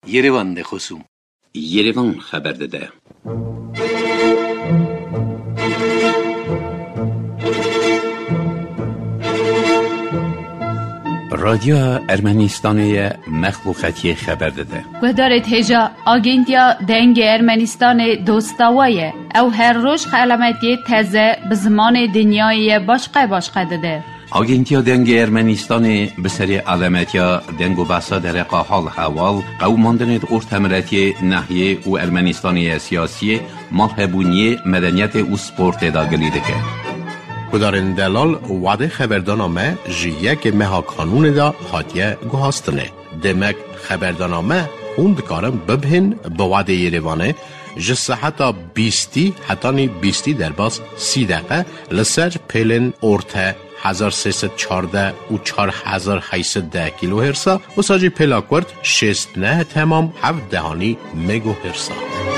Yerevan de خصوم Yerevan خبر داده. رادیو ارمنستان مخلوقاتی خبر داده. گذارت هجا آگنتیا دنگ ارمنستان دوستاویه او هر روز علامتی تازه به زمان دنیای باشقه داده. آگنتیا دنگ ارمنستان به سری علامتیا دنگ و بحثا در حال حوال قوماندن ارتمرتی ناحیه و ارمنستانی سیاسی مالهبونی مدنیت و سپورت داگلی دکه. کدارن دلال وعده خبردانامه جیه که مها قانون دا حاتیه گوهاستنه. دمک خبردانامه خوند کارم ببهن به وعده یریوانه جسه حتی 20 در باز 30 دقیقه لسر پیلن ارته 1314 و 4810 کیلو هرسا و ساجی پیلاکورد 69 تمام 7 دهانی مگو هرسا.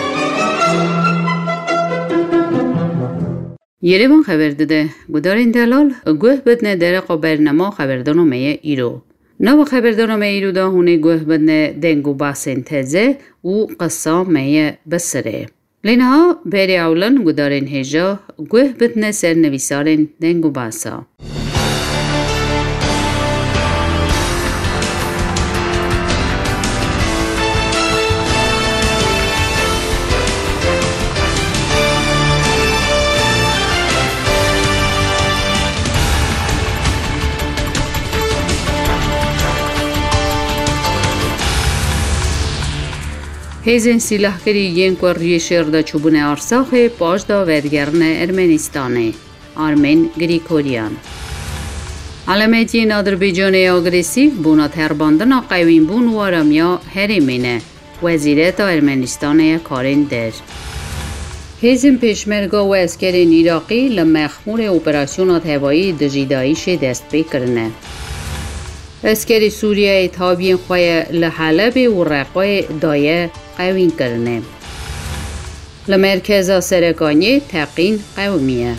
یریوان خبر داده گدارین دلال گوه بدنه درق و برنامه خبردانامه ایرو. نو خبردانامه ایرو دا هونه گوه بدنه دنگو باسن تزه و قصامه بسره. لینها بری اولن گدارین هجا گوه بدنه سرنویسارین دنگو باسا. هزین سلاحگری ینکو ریشرده چوبون ارساخ پاشدا ودگرن ارمنستانه آرمن گریکوریان علامتی آذربایجان اگریسیو بونا ترباندن قویم بون و آرامیا هریمینه وزیرت ارمنستان کارین در هزین پیشمرگا و اسکرین عراقی لمخمور اپراسیونات هوایی دجیدایش دست بکرنه اسکری سوریه تابین خواه لحلب و رقای دایه قوین کرنه. لمرکز سرکانی تقین قومیه.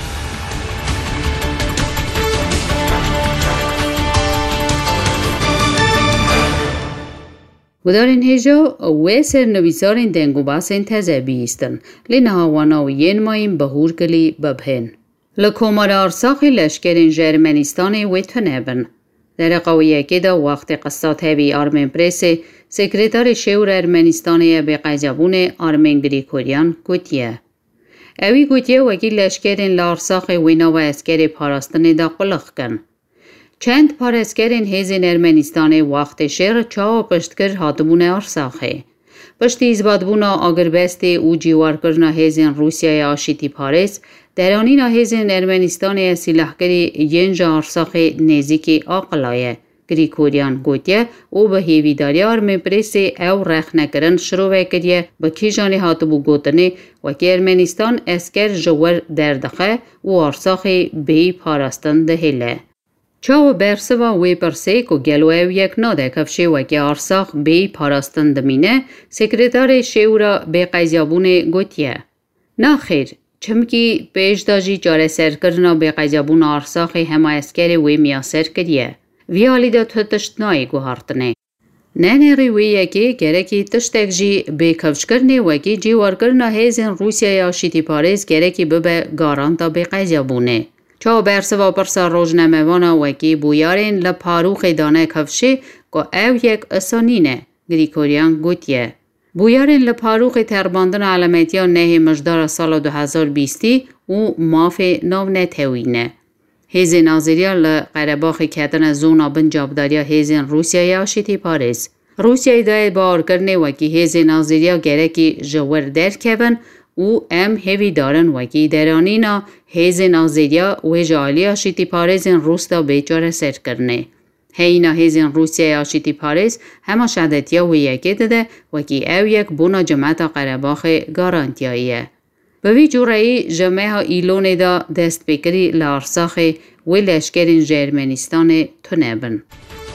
گدارین هجا و سرنویسارین دنگو باسین تزه بیستن لینها واناوین مایم بهور کلی ببهن. لکومار ارساخی لشکرین جرمنستان و تنبن. در قویه که دا وقت قصات هبی آرمن پریس سکرتار شور ارمنستانی به قیجابون آرمن گریکوریان گوتیه. اوی گوتیه وکیل لشکرین لارساخ وینا و اسکر پاراستن دا قلق کن. چند پار اسکرین هیزین ارمنستانی وقت شر چاو پشتکر هاتبون ارساخه. پشتی ازبادبون آگر بسته او جیوار کرنا هیزین روسیای آشیتی پاریس درانی هیزین ارمنستان سلاحگری ینج ارساخ نزیک آقلایه. گریکوریان گوتیه او به هیویداری آرمن پریس او رخ نکرن شروع کردیه با کیجانی هاتبو گوتنه و که ارمنستان اسکر جوور دردخه و ارساخ بی پاراستن دهیله. چاو برسوا وی پرسه که گلوه یک ناده کفشه و که ارساخ بی پاراستن دمینه سکرتار شورا به قیزیابون گوتیه. نه خیر. چمکی پیش داجی جاره سر کرنا به قیزابون ارساخ همه اسکر وی میاسر کریه. وی آلی دا تو تشتنای گوهارتنه. نه وی یکی گرکی تشتک جی به کفش کرنه وکی جیوار کرنا هیزن روسیای آشیتی پاریس گرکی ببه گارانتا به قیزابونه. چا برسوا پرسا روزنامه‌وانا وکی بویارین لپاروخ دانه کفشه که او یک اسانینه. گریکوریان گوتیه. بویارین لپاروخ ترباندن علامتیان نه مجدار سال 2020 و ماف نو نتوینه. هیزین آزیریا لقرباخ کتن زونا بنجابداریا هیزین روسیای آشیتی پاریس. روسیای دای بار کرنه وکی هیزین آزیریا گرکی جور در کبن و ام هیوی دارن وکی درانینا هیزین آزیریا و جالی آشیتی پاریزین روس دا بیچاره سر کرنه. هینا هیزین روسیای آشیتی پاریس همه شدتیا و یکی داده وکی او یک بونا جمعتا قرباخ گارانتیاییه. به وی جورایی جمعه ایلون دا دست بکری لارساخ و لشکرین جرمنستان تنبن.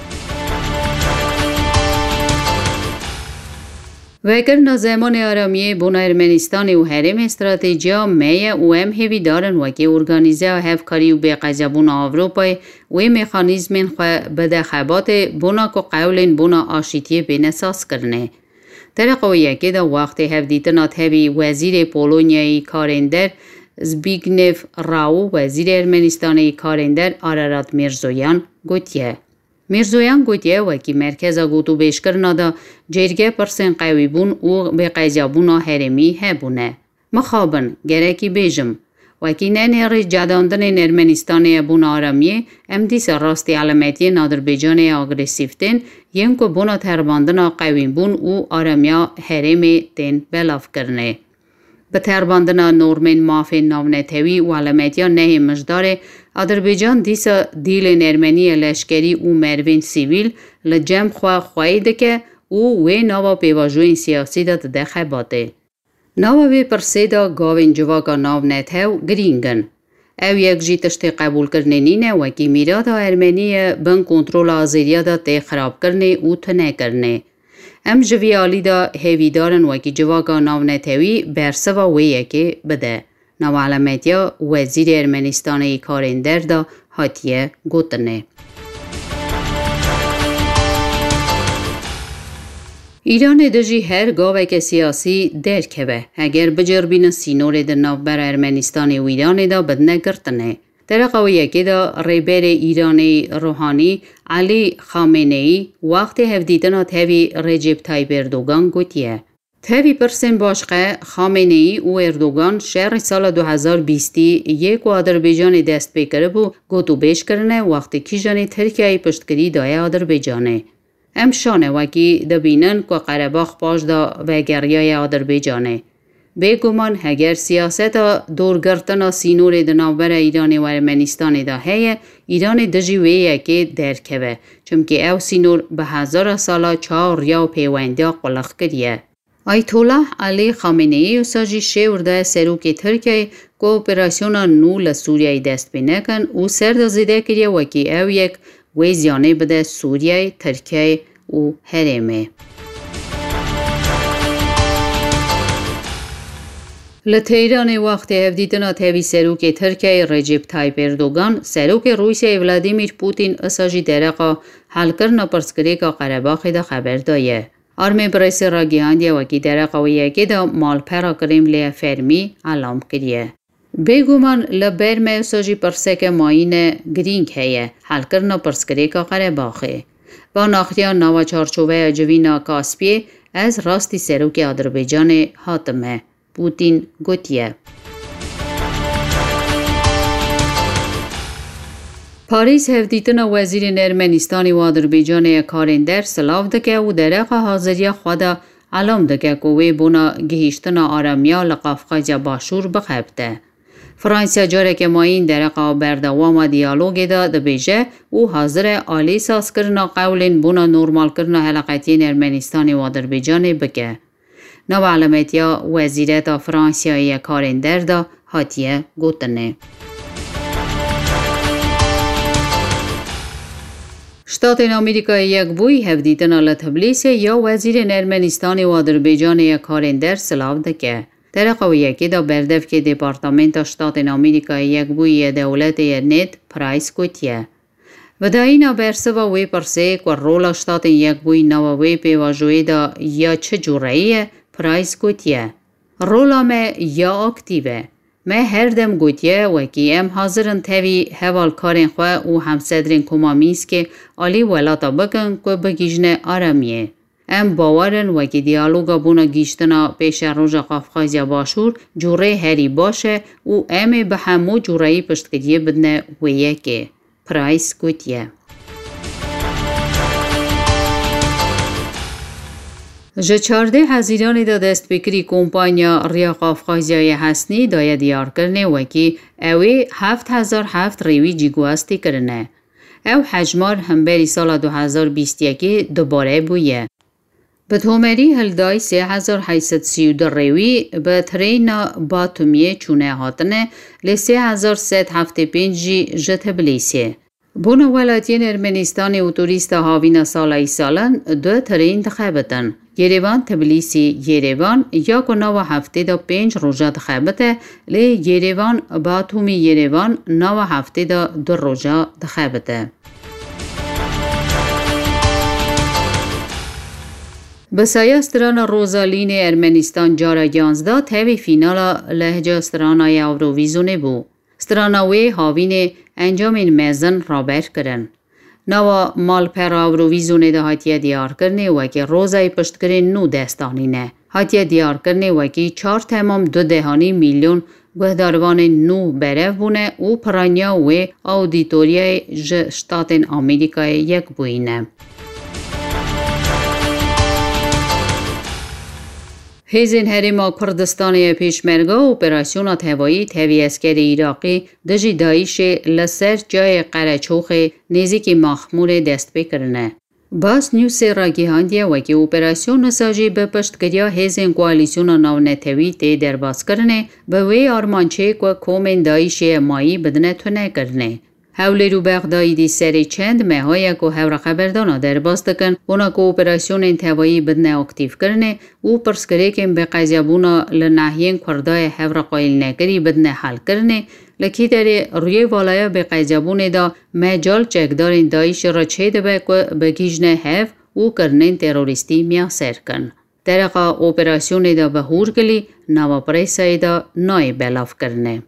وگر زمان آرامیه بونا ارمنستان و هرم استراتژیا میه و هم هیوی دارن وکی ارگانیزه و هفکاری و بیقیزه بونا آوروپای و مکانیزمین خواه بده خبات بونا که قولین بونا آشیتی بین اساس کرنه. ترقویه که دا وقت هفدیتنا تهوی وزیر پولونیایی کارندر زبیگنف راو وزیر ارمنستانی کارندر آرارات میرزویان گوتیه. میرزویان گوتیه وکی مرکزا گوتو بیش کرنا دا جرگه پرسن قوی بون و به قیجابونا هرمی هبونه. مخابن گرکی بیجم. وکی ننیری جداندن ارمنستانی بون آرامیه امدیس راستی علامتی نادربیجان آگریسیفتین یم که بونا ترباندن قوی بون و آرامیا هرمی تین بلاف کرنه. به ترباندن نورمن مافین ناونتوی و علامتیا نه مجدار آذربایجان دیسا دیل ارمنی لشکری و مروین سیویل لجم خواهی دکه و نوا پیواجوین سیاسی دا دخه باته. نوا وی پرسیدا گاوین جواگا ناونتو گرینگن. او یک جی تشتی قبول کرنه نینه وکی میرادا ارمنی بن کنترول آزیریا دا تی خراب کرنه و تنه کرنه. ام جوی آلی دا هیویدارن وکی جواگا ناونتوی برسوا ویه که بده. نو علامتیا وزیر ارمنستانی کارندر دا هاتیه گوتنه. ایران دجی هر گاوه که سیاسی درکه به. اگر بجربین سینور در نوبر ارمنستانی و ایران دا بدنه گرتنه. در قویه که دا ریبر ایرانی روحانی علی خامنه‌ای وقت هفدیدنا تهوی رجب طایب اردوگان گوتیه. تهوی پرسن باشقه خامنه‌ای و اردوگان شهر سال 2020 یک و آذربایجان دست بکره بو گوتو بیش کرنه وقتی کی جانی ترکیه پشتگیری دای آذربایجانه. ام شانه وکی دبینن که قره‌باغ پاش دا وگریای آذربایجانه. بگمان اگر سیاست دورگرتنا سینور دنابر ایران و ارمنستان دا هیه ایران دجی ویه که درکه چمکه او سینور به هزار سالا 4 یا پیوندیا قلق کریه. آیتوله علی خامنه‌ای ساجی شورده سروک ترکیه که اپراسیون نو لسوریه دست بینه کن و سرد زیده کریه وکی او یک ویزیانه بده سوریه، ترکیه و هرمه. لتهران وقت هفدیدنا تهوی سروک ترکیه رجب طایب اردوگان سروک روسیه ولادیمیر پوتین اساجی درقا حل کرنا پرسکری که قره‌باغ دا خبر دایه. آرمی پرس را گیاندیه وکی درقا و یکی دا مال پرا کرملی فرمی علام کریه. بگومان لبرمه اساجی پرسک ماین گرینگ هیه حل کرنا پرسکری که قره‌باغه. با ناخیان نوا چارچوبه جوینا کاسپیه از راستی سروک آذربایجان حاتمه. پوتین گوتیه. پاریس هفدیتنا وزیر ارمنستانی و آذربایجان کارندر سلاو دکه و درق حاضری خدا علام دکه کوی بونا گهیشتنا آرامیا لقافقاج باشور بخبته. فرانسیا جاره که ماین درق بردوام دیالوگ دا دبیجه و حاضر آلی ساز کرنا قولین بونا نورمال کرنا حلقتین ارمنستانی و آذربایجان بکه. نو علامتیا وزیرت فرانسیایی کارندر دا هاتیه گوتنه. شتات آمریکای یک بوی هفدیتنا لطبلیسی یا وزیر ارمنستانی و آذربایجان کارندر سلاو دکه. در قویه که دا بردف که دیپارتامنت شتات آمریکای یک بوی دولت نت پرایس گوتیه. و دا اینا برسوا وی پرسه که رول شتات یک بوی نووی پیواجوی دا یا چه جوراییه پرایس گوتیه. رولا ما یا اکتیوه. ما هر دم گوتیه وکی ام حاضرن تاوی حوال کارن خواه و همصدرین کمامیز که آلی ولاتا بکن که بگیجن آرامیه. ام باورن وکی دیالوگا بونا گیشتنا پیش روژ قافقازیا باشور جوره هری باشه و ام به همو جورهی پشتگیریه بدنه ویه که. پرایس گوتیه. جه 14 هزیران دا دست بکری کمپانیا ریا قافقازیای حسنی دایه دیار کرنه وکی اوی 7007 ریوی جیگواستی کرنه. او حجمار همبری سال 2021 دوباره بویه. به تومری هلدای 3832 ریوی به ترین باتومیه چونه هاتنه لی 3175 جه تبلیسیه. بونا ولایتین ارمنستانی و توریست هاوینا سالای سالن دو ترین دخبتن. یریوان تبلیسی یریوان یا کناو هفته دا 5 روزا دخبته لی یریوان باتومی یریوان ناو هفته دا 2 روزا دخبته. بسایه استران روزالین ارمنستان جارا 11 تاوی فینالا لهجه استرانای اوروویزونه بو. استراناوی هاوین انجامین مزن رابر کرن. نوا مال پر اوروویزونه ده هاتیه دیار کرنه و که روزای پشت کرن نو دستانی نه. هاتیه دیار کرنه و که 4.2 میلیون گهداروان نو برف بونه و پرانیا و اودیتوریای شتات آمریکای یک بوینه. هیزین هریما کردستانی پیشمرگا اپراسیونات هوایی تهوی اسکری عراقی دجی دایش لسر جای قرچوخ نزدیک مخمور دست بکرنه. باس نیوز را گیهاندیه و که اپراسیون نساجی به پشتگیری هیزین کوالیسیون ناونتوی تی درباز کرنه به وی آرمانچه که کومن دایش مایی بدنه تونه کرنه. حولی رو بغدایی دی سری چند مهایی که هور خبردانا در باز دکن اونا که اپراسیون انتوایی بدنه اکتیف کرنه او پرسکره که به قضیابونا لنحیین کردای هور قایل نگری بدنه حل کرنه لکی در روی والایا به قضیابون دا مجال چکدارین دایش را چه دبه که بگیجنه هف او کرنین تروریستی میاسر کن. درقا اپراسیون دا به هور گلی نوا پریسای دا نای بلاف کرنه.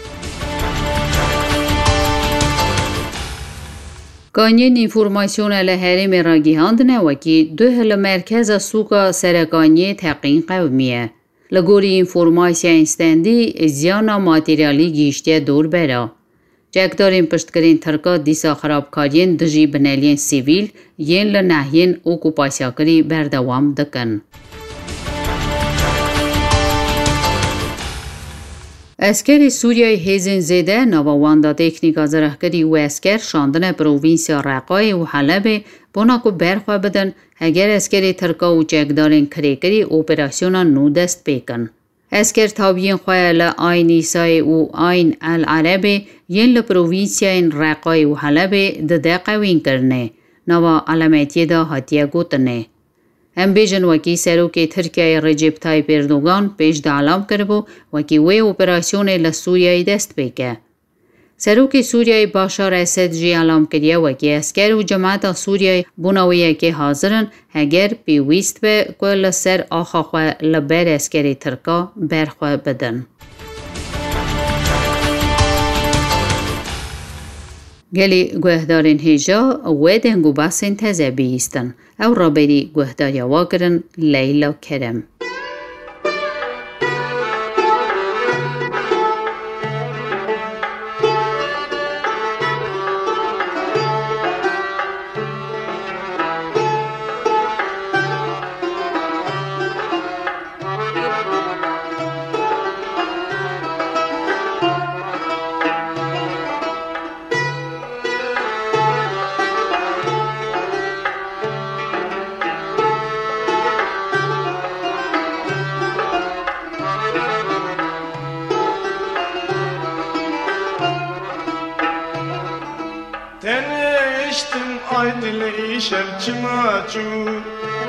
گانین اینفورماسیون لحرم را گیهاندنه و که دوه لمرکز سوکا سرگانی تقین قومیه. لگوری اینفورماسیون اینستندی زیانا ماتریالی گیشتی دور برا. جکدارین پشتکرین ترکا دیسا خرابکارین دجی بنالین سیویل ین لنحین اوکوپاسیاکری بردوام دکن. اسکر سوریای هیزن زده نواواندا تکنیکا زرهکری و اسکر شاندن پرووینسیا رقای و حلب بنا که برخوا بدن اگر اسکر ترکا و چکدارین کریکری اپراسیونا نو دست بیکن. اسکر تابین خواه لآین سای و آین العرب ین لپرووینسیا این رقای و حلب ده قوین کرنه نوا علامتی دا هاتیه گوتنه. هم بیجن وکی سروک ترکیه رجب تایپ اردوگان پیش دعلام کربو وکی وی اپراسیون لسوریای دست بیکه. سروک سوریای باشار اسد جی علام کریه وکی اسکر و جماعت سوریای بوناویه که حاضرن اگر پیویست به که لسر آخا خواه لبر اسکری ترکا برخواه بدن. گلی گوهدارین هیجا و دنگو باسین تزه بیستن او را بری گوهداری واگرن لیلا کرم. شرچماچو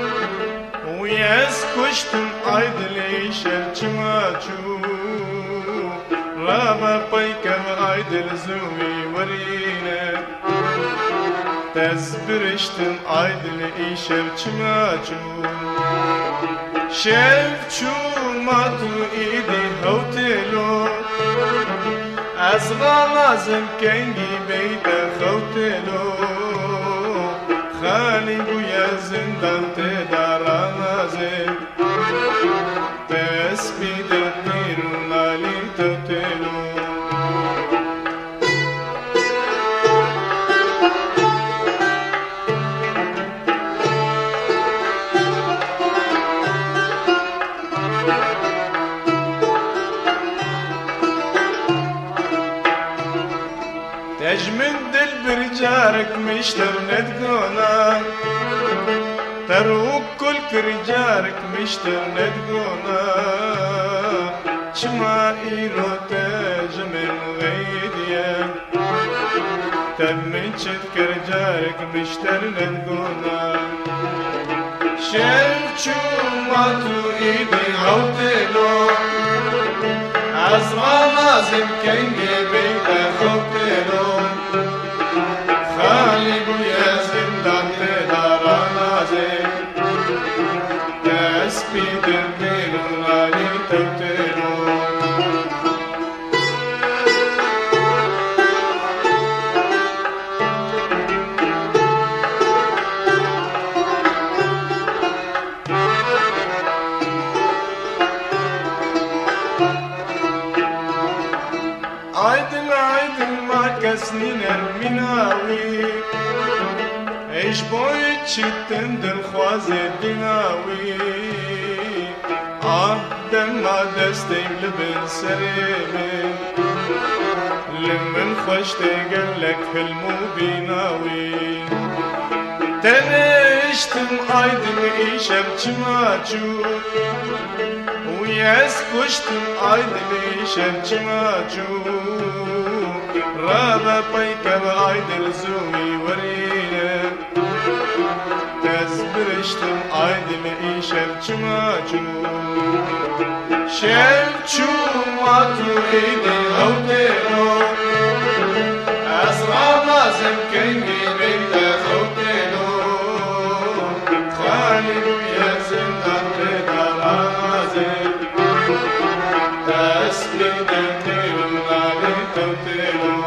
وياس كشتم عيدلي شرچماچو رابا بيكم عيدل زوي ورينا تزبرشتم عيدلي شرچماچو شرچو ماتو ايدي هوتلو ازغا لازم كنجي بيت خوتلو خالی بوی زندان تدارا نازم تسبید نیرون لالی توتلو تجمد دل برجارك مشتر ندقونا تروك كل كرجارك مشتر ندقونا شما إيرو تجمل غيديا تمن شد كرجارك مشتر ندقونا شلچو ماتو إيدي هوتلو عزما لازم كنجي بيتا خوتلو خالي بويا زندان تدارا نازم ايش بوي تشتن دلخواز دناوي دما دستيم لبن سريمي لمن خوش تقلك حلمو بيناوي تنشتم ايدن ايشم چماچو وياس كشتم ايدن ايشم چماچو رابا بيكب ايدن زومي ورينه تزبرشتم ايدن ايشم چماچو شم چوماتو ايدي غوتينو اسرع لازم كنجي بيتا غوتينو خالي ويا زندان بيتا رازم تسلي دلتينو نالي توتينو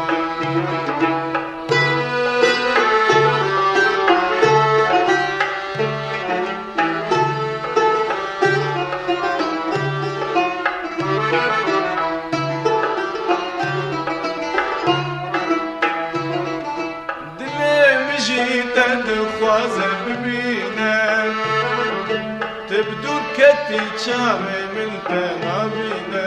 تبدو كتي شامي من تنابينا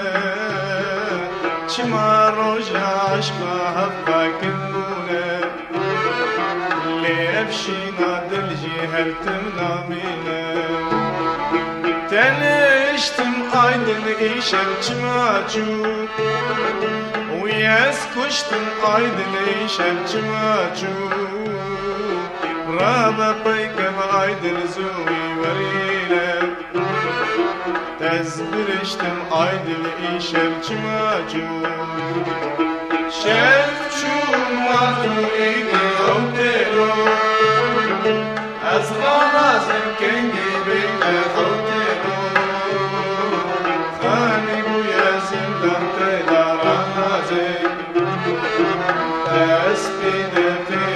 شما روجا عشقا هفا كنونا اللي افشينا دلجي هل تنامينا تنشتم ايدن ايشم چماچو وياس كشتم ايدن ايشم چماچو رابا بيكم ايدن زوي ورينا تزبرشتم ايدن ايشم چماچو شف چوماتو ايدي غوتيرو از غلازم كنجي بيتا غوتيرو خاني بويا زندان تيدا رازم تسبيد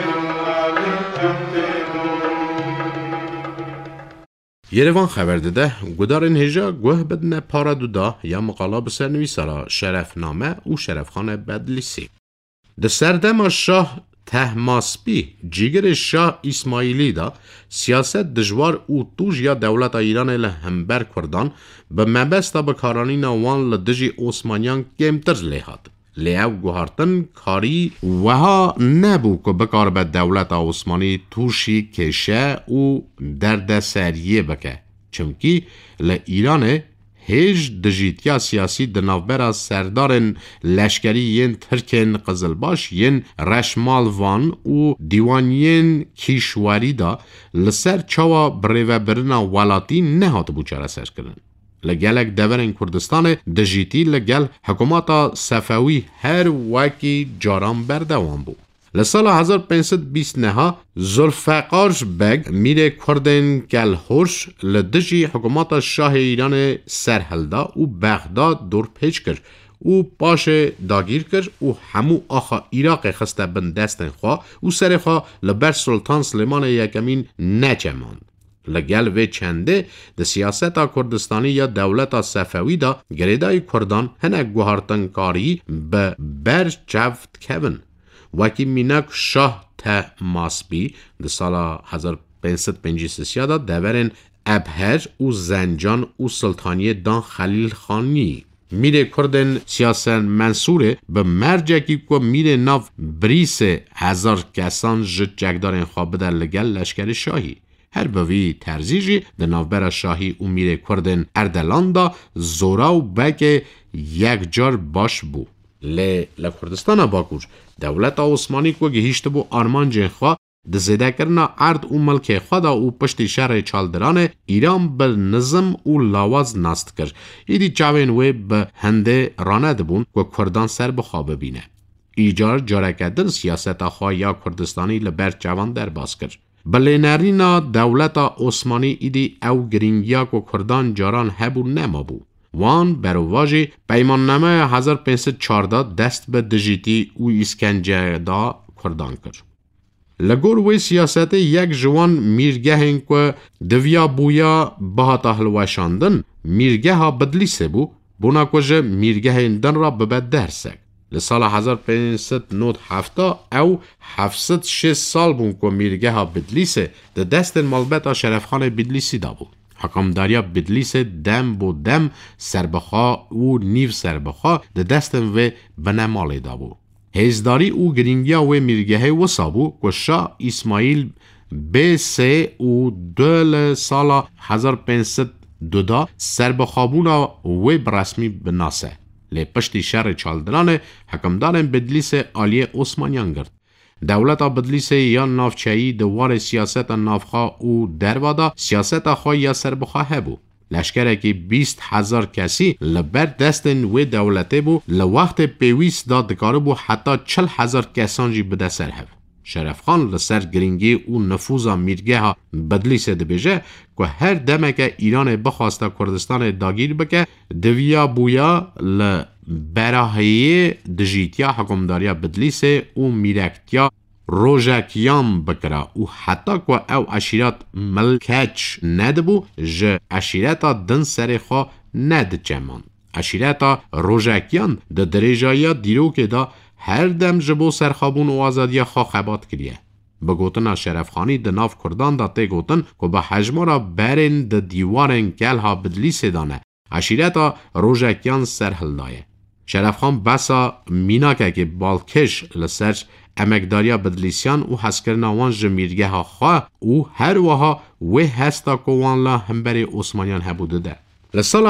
Երևան խաբերդեդե գուդարին հեժա գոհ բդնե պարադուդա یا مقاله بسرنویسارا شرفنامه و شرفخانه بدلیسی ده سردم شاه تهماسبی جیگر شاه اسماعیلی دا سیاست دجوار و توج یا دولت ایران لهمبر کردان به مبستا بکارانین وان لدجی عثمانیان کمتر لیهاد لیو گوهارتن کاری وها نبو که بکار به دولت عثمانی توشی کشه و درد سریه بکه چمکی لإیران هیچ دجیتیا سیاسی دنافبرا سردارن لشکری ین ترکن قزلباش ین رشمال وان و دیوانین کیشواری دا لسر چاوا بریوه برنا والاتی نهات بوچاره سر کرن لگلک دورن کردستان دجیتی لگل حکومت صفوی هر وکی جاران بردوان بو. لسال 1529 ذوالفقار بگ میره کردن گل هوش لدجی حکومت شاه ایران سرهلدا و بغداد دور پیچ کرد و باش داگیر کرد و همو آخا عراق خسته بن دستن خواه و سرخواه لبر سلطان سلیمان یکمین نچماند. لگل و چنده ده سیاست کردستانی یا دولت صفوی دا گریدای کردان هنک گوهارتن کاری به بر جفت کبن وکی مینک شاه تهماسبی ده سال 1553 دا دورن ابهر و زنجان و سلطانی دان خلیل خانی میره کردن سیاست منصوره به مرجکی که میره ناو بریس 1000 کسان جگدارن خواب در لگل لشکر شاهی هر بوی ترزیجی ده ناوبر شاهی و میره کردن اردلان دا زورا و بک یک جار باش بو لکردستان باکوش دولت عثمانی که گهیشت بو آرمان جنخوا ده زده کرنا ارد و ملک خدا و پشت شهر چالدران ایران به نظم و لاواز نست کرد ایدی چاوین وی به هنده رانه دبون که کردان سر بخواب بینه ایجار جارکدن سیاست خواه یا کردستانی لبر چوان در باز کرد بله نرینا دولت عثمانی ایدی او گرینگیا که کردان جاران هبو نما بو وان برواجی پیمان نامه 1514 دست به دجیتی و اسکنجه دا کردان کرد. لگور وی سیاست یک جوان میرگه هنگ که دویا بویا بهاتا هلوشاندن میرگه ها بدلی سبو بونا کجه میرگه هندن را ببد درسک. لسال 1597 او 706 سال بون که میرگه ها بدلیسه ده دست مالبت شرفخان بدلیسی دا بود. حکمداریا بدلیس دم بو دم سربخا و نیو سربخا ده دستن و بنمالی دا بود. هزداری او گرینگیا و میرگه و سابو که شاه اسماعیل B3 و دل سال 1502 دا سربخابونا و برسمی بناسه. لی پشتی شهر چالدران حکمدارن بدلیس آلیه عثمانیان گرد. دولت بدلیس یا نافچهی دوار سیاست نافخا او دروادا سیاست خواه یا سربخواه هبو. لشکره که 20,000 کسی لبر دستن و دولته بو لوقت پیویس دا دکاره بو حتی 40,000 کسان جی بده سر هب. شرف خان لسر گرینگی او نفوذا میرگه ها بدلیس دبیجه که هر دمه که ایران بخواسته کردستان داگیر بکه دویا بویا لبراهیه دجیتیا حکمداریا بدلیس او میرکتیا روژکیان بکره او حتی که او عشیرات ملکچ ندبو جه عشیراتا دن سر خواه ند جمان. عشیراتا روژکیان ده درجایا دیرو که دا هر دم جبو سرخابون و آزادی خواه خبات کریه. بگوتن شرفخانی ده ناف کردان دا تی گوتن که به حجمارا برین ده دیوارن کل ها بدلیس دانه عشیراتا روژکیان سرحل دایه. شرفخان بسا میناکه که بالکش لسرچ امکداریا بدلیسیان و حسکرنا وان جمیرگه ها خواه و هر وها و هستا کوان لا همبری عثمانیان هبوده ده. لسال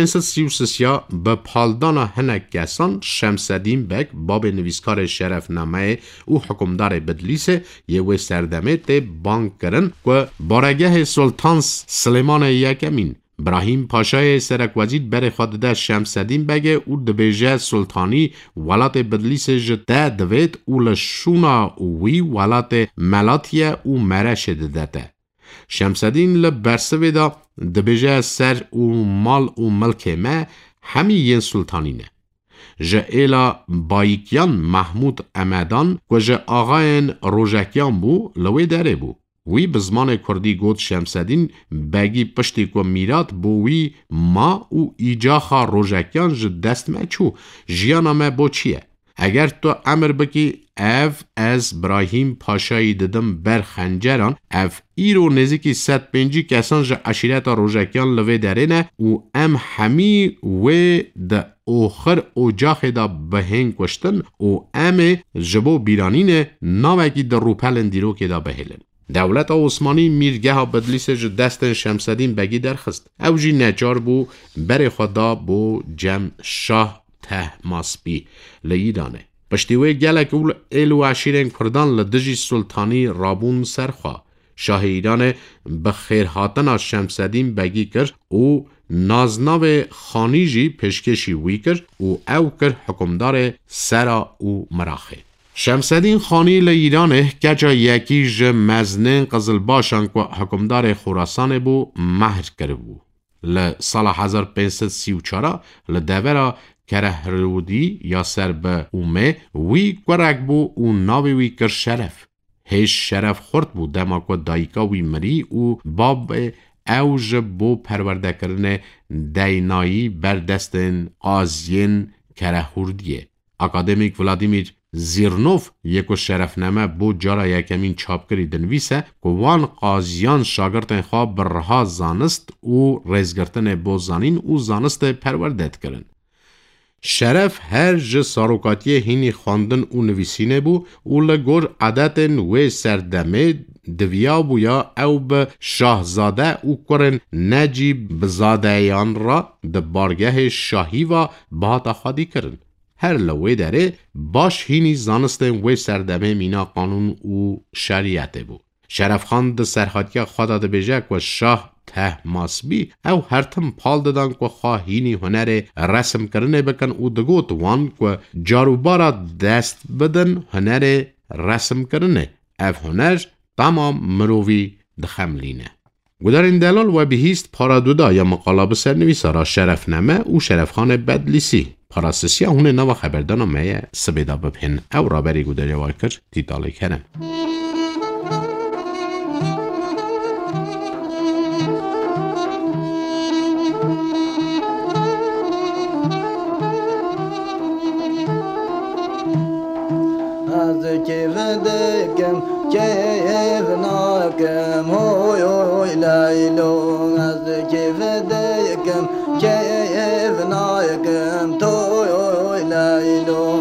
1533 به پالدان هنک کسان شمسدین بک باب نویسکار شرف نامه و حکمدار بدلیس یه و سردمه ته بانک کرن که بارگه سلطان سلیمان یکمین ابراهیم پاشای سرک وزیر بر خود ده شمسدین بگه او دبیجه سلطانی ولات بدلیس جده دوید او لشونا وی ولات ملاتیه او مرش دده. شمسدین لبرسوی دا دبیجه سر او مال او ملک ما همی ین سلطانینه. جه ایلا بایکیان محمود امدان و جه آغاین روژکیان بو لوی داره بو. وی بزمان کردی گود شمسدین بگی پشتی که میرات بو وی ما او ایجاخا روژکیان جه دست مچو جیانا ما بو چیه؟ اگر تو امر بکی اف از ابراهیم پاشایی ددم بر خنجران اف ایرو نزیکی 150 کسان جه عشیرت روژکیان لوی درینه و ام همی و ده اوخر اوجاخ دا بهنگ کشتن و ام جبو بیرانینه ناوکی در روپلن دیرو که دا بهلن. دولت عثمانی میرگه ها بدلیس جو دست شمسدین بگی درخست. او جی نجار بو بر خدا بو جم شاه ته ماسبی لیدانه. پشتیوه گلک اول ایلو عشیرین کردان لدجی سلطانی رابون سرخوا. شاه ایران بخیرهاتنا شمسدین بگی کرد او نازناو خانی جی پشکشی وی کرد او کرد حکمدار سرا او مراخه. شمسدین خانی لایرانه کجا یکی ج مزنین قزل باشان که حکمدار خراسان بو مهر کرد بو. لسال 1534 لدورا کرهرودی یا سرب اومه وی کرک بو او ناوی وی کر شرف. هیش شرف خورد بو دما که دایکا وی مری او باب اوج بو پرورده کرن دینایی بردستن آزین کرهوردیه. اکادمیک ولادیمیر زیرنوف یکو شرفنامه بو جارا یکمین چاپ کری دنویسه که وان قاضیان شاگردن خواه برها زانست و ریزگرتن بو زانین و زانست پروردت کرن. شرف هر جه ساروکاتی هینی خواندن و نویسینه بو و لگور عادتن و سردمه دویا بویا او به شاهزاده او کرن نجیب بزادهیان را ده بارگه شاهی و باتا خادی کرن. هر لوی داره باش هینی زانستن و سردمه مینا قانون و شریعت بو. شرف خان ده سرحادی خدا ده بجک و شاه ته ماسبی او هر تم پال دادن که خواهینی هنر رسم کرنه بکن او دگوت وان که جاروبارا دست بدن هنر رسم کرنه او هنر تمام مروی دخملینه. گدارین دلال و بهیست پارادودا یا مقالب سرنویسارا شرفنامه او شرفخان بدلیسی پاراسسیا هونه نوا خبردانامه سبیدا بپن او را بری گداری وارکر دیدالی کرن. ناگم هوی لیلو از کیف دیگم کیف ناگم توی لیلو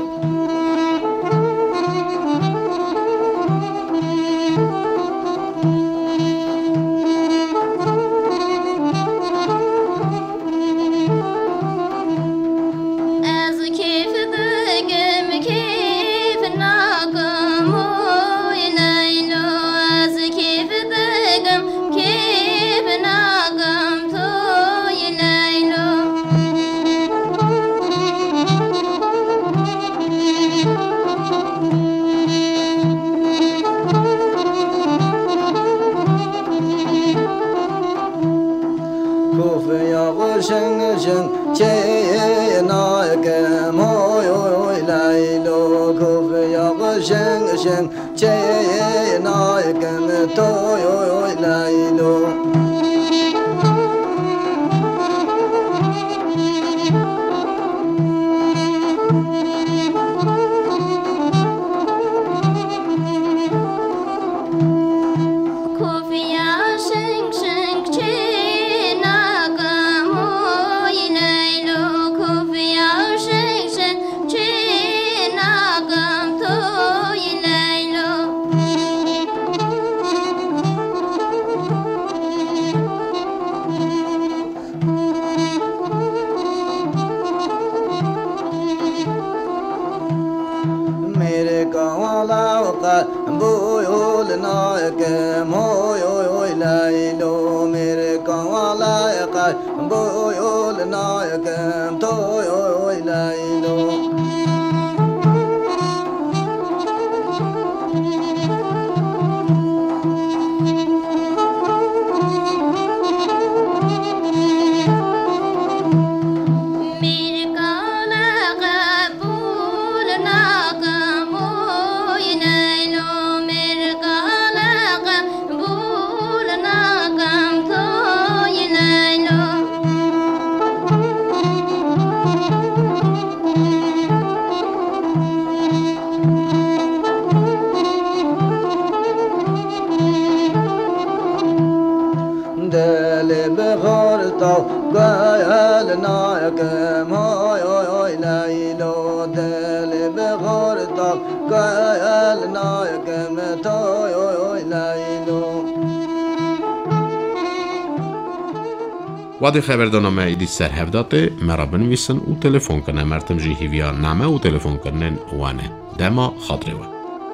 وادي خبردانامه ایدی سر هفداته مرا بنویسن و تلفن کنه مرتم جی هیویا نامه و تلفن کنن وانه دما خاطره و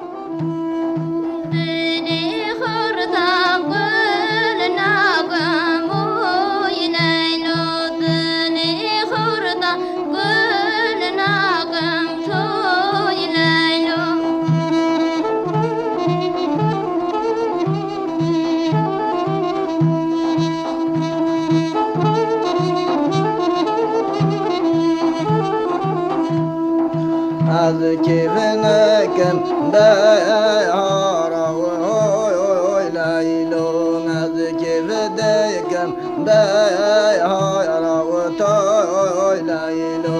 از کیف نکم دهارا وی لیلو از کیف دیگم دهارا و توی لیلو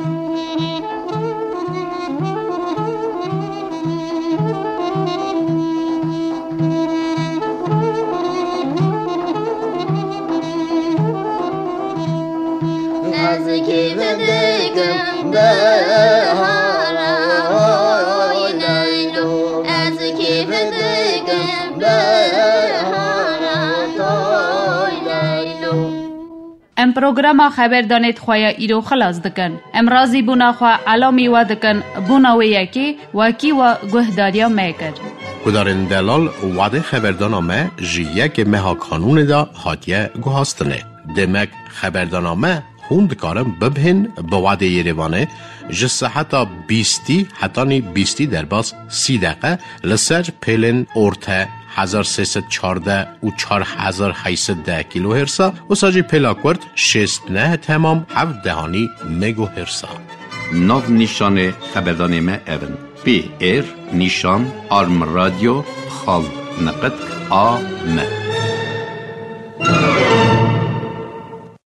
از کیف دیگم دهارا ام پروگرام خبر دانید خواه ایرو خلاص دکن. ام رازی بونا خواه علامی و دکن بونا و یکی وکی و گهداریا میکر. کدارن دلال وعده خبردانامه جیه که مها کانون دا هاتیه گوهاستنه. دمک خبردانامه خوند کارم ببهن با وعده یروانه جسه حتی 20 حتی 20 در باز 30 دقیقه لسر پیلن ارته 1314 و 4810 کیلو هرسا و ساجی پلاکورد 69 تمام 7 دهانی مگو هرسا. ناو نیشان خبردانامه اون PR نیشان آرم رادیو خال نقد آم